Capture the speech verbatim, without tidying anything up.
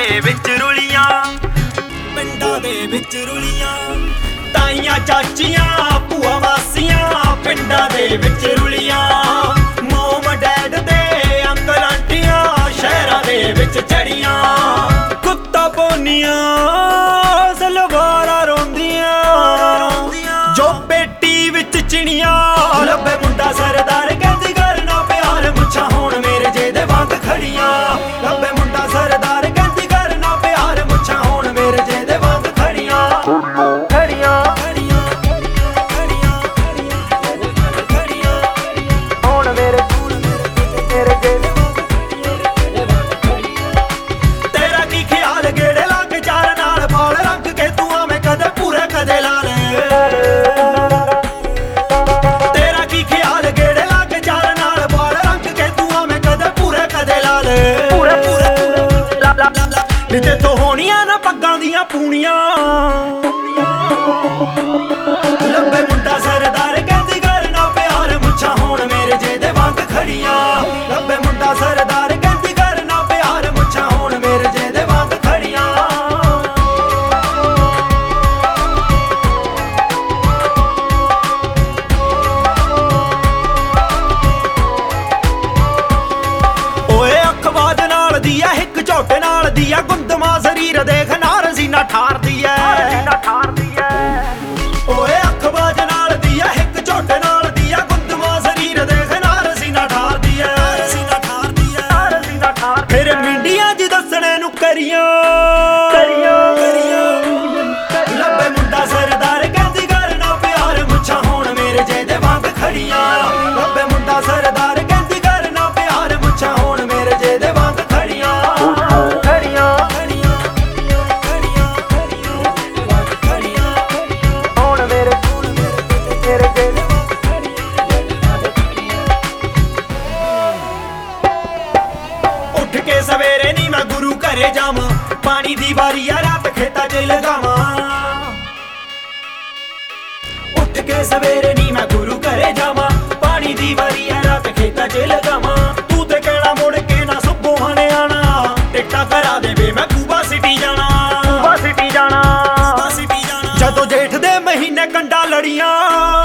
ਦੇ ਵਿੱਚ ਰੁਲੀਆਂ, ਪਿੰਡਾਂ ਦੇ ਵਿੱਚ ਰੁਲੀਆਂ। ਤਾਈਆਂ ਚਾਚੀਆਂ ਭੂਆ ਮਾਸੀਆਂ ਪਿੰਡਾਂ ਦੇ ਵਿੱਚ ਰੁਲੀਆਂ। ਮੋਮ ਡੈਡ ਤੇ ਅੰਕਲ ਆਂਟੀਆਂ ਸ਼ਹਿਰਾਂ ਦੇ ਵਿੱਚ ਚੜੀਆਂ। ਕੁੱਤਾ ਪੋਨੀਆਂ ਸਲਵਾਰਾਂ ਰੋਂਦੀਆਂ, ਜੋ ਪੇਟੀ ਵਿੱਚ ਚਿਣੀਆਂ। ਲੱਭੇ ਮੁੰਡਾ ਸਰਦਾਰ ਕਹਿੰਦੀ ਘਰ ਨਾ ਪਿਆਰ, ਮੁੱਛਾਂ ਹੁਣ ਮੇਰੇ ਜਿਹਦੇ ਵਾਂਗ ਖੜੀਆਂ। ਲੱਭੇ ਮੁੰਡਾ ਸਰਦਾਰ ਕਹਿੰਦੀ ਘਰ ਨਾ ਪਿਆਰ, ਮੁੱਛਾਂ ਹੁਣ ਮੇਰੇ ਜਿਹਦੇ ਵਾਂਗ ਖੜੀਆਂ ਖੜੀਆਂ ਖੜੀਆਂ ਖੜੀਆਂ ਖੜੀਆਂ ਹੁਣ ਮੇਰੇ ਮੇਰੇ ਜਿਹਦੇ ਤੇਰਾ ਕੀ ਖਿਆਲ ਗੇੜੇ ਲੱਗ ਚਾਰ ਨਾਲ ਬਾਲ ਰੰਗ ਕੇ ਤੂੰ ਆਵੇਂ ਕਦੇ ਪੂਰੇ ਕਦੇ ਲਾ ਲੈ। ਤੇਰਾ ਕੀ ਖਿਆਲ ਗੇੜੇ ਲੱਗ ਚਾਰ ਨਾਲ ਬਾਲ ਰੰਗ ਕੇ ਤੂੰ ਆਵੇਂ ਕਦੇ ਪੂਰੇ ਕਦੇ ਲਾ ਲੈ। ਪੂਰੇ ਪੂਰੇ ਨੀ ਤੇਥੋਂ ਹੋਣੀਆਂ ਨਾ ਪੱਗਾਂ ਦੀਆਂ ਪੂਣੀਆਂ। ਲੱਭੇ ਮੁੰਡਾ ਸਰਦਾਰ ਕਹਿੰਦੀ ਘਰ ਨਾ ਪਿਆਰ, ਮੁੱਛਾਂ ਹੁਣ ਮੇਰੇ ਜਿਹਦੇ ਵਾਂਗ ਖੜੀਆਂ। ਲੱਭੇ ਮੁੰਡਾ ਸਰਦਾਰ ਕਹਿੰਦੀ ਘਰ ਨਾ ਪਿਆਰ, ਮੁੱਛਾਂ ਹੁਣ ਮੇਰੇ ਜਿਹਦੇ ਵਾਂਗ ਖੜੀਆਂ। ਓਏ ਅੱਖਵਾਜ ਨਾਲ ਦੀ ਐ ਹਿੱਕ ਝੋਟੇ ਨਾਲ ਦੀ ਐ, ਗੁੰਦਮਾ ਸਰੀਰ ਦੇਖ ਨਾਰ ਸੀਨਾ ਠਾਰਦੀ ਐ। ਓਏ ਅੱਖਵਾਜ ਨਾਲ ਦੀ ਐ ਹਿੱਕ ਝੋਟੇ ਨਾਲ ਦੀ ਐ, ਗੁੰਦਮਾ ਸਰੀਰ ਦੇਖ ਨਾਰ ਸੀਨਾ ਠਾਰਦੀ ਐ। ਫਿਰ ਮੀਡੀਆ ਜੀ ਦੱਸਣੇ ਨੂੰ ਕਰੀਆਂ ਲੱਭੇ ਮੁੰਡਾ ਸਰਦਾਰ ਕਹਿੰਦੀ ਘਰ ਨਾ ਪਿਆਰ, ਮੁੱਛਾਂ ਹੁਣ ਮੇਰੇ ਜਿਹਦੇ ਵਾਂਗ ਖੜੀਆਂ। ਲੱਭੇ ਮੁੰਡਾ ਸਰਦਾਰ ਕਹਿੰਦੀ ਘਰ ਨਾ ਪਿਆਰ, ਮੁੱਛਾਂ ਹੁਣ ਮੇਰੇ ਜਿਹਦੇ ਵਾਂਗ ਖੜੀਆਂ ਖੜੀਆਂ ਖੜੀਆਂ ਖੜੀਆਂ ਖੜੀਆਂ ਹੁਣ ਮੇਰੇ ਮੇਰੇ ਜਿਹਦੇ ਉੱਠ ਕੇ ਸਵੇਰੇ ਨੀ ਮੈਂ ਗੁਰੂ ਘਰੇ ਜਾਵਾਂ, ਪਾਣੀ ਦੀ ਵਾਰੀ ਆ ਰਾਤ ਖੇਤਾਂ 'ਚ ਲਗਾਵਾਂ। ਉੱਠ ਕੇ ਸਵੇਰੇ ਨੀ ਮੈਂ ਗੁਰੂ ਘਰੇ ਜਾਵਾਂ, ਪਾਣੀ ਦੀ ਵਾਰੀ ਆ ਰਾਤ ਖੇਤਾਂ 'ਚ ਲਗਾਵਾਂ। ਤੂੰ ਤੇ ਕਹਿਣਾ ਮੁੜ ਕੇ ਨਾ ਸੁੱਬੋਂ ਨੇ ਆਣਾ, ਟਿਕਟਾਂ ਕਰਾ ਦੇਵੇ ਮੈਂ ਕੂਬਾ ਸਿਟੀ ਜਾਣਾ। ਕੂਬਾ ਸਿਟੀ ਜਾਣਾ ਜਦੋਂ ਜੇਠ ਦੇ ਮਹੀਨੇ ਕੰਡਾ ਲੜੀਆਂ।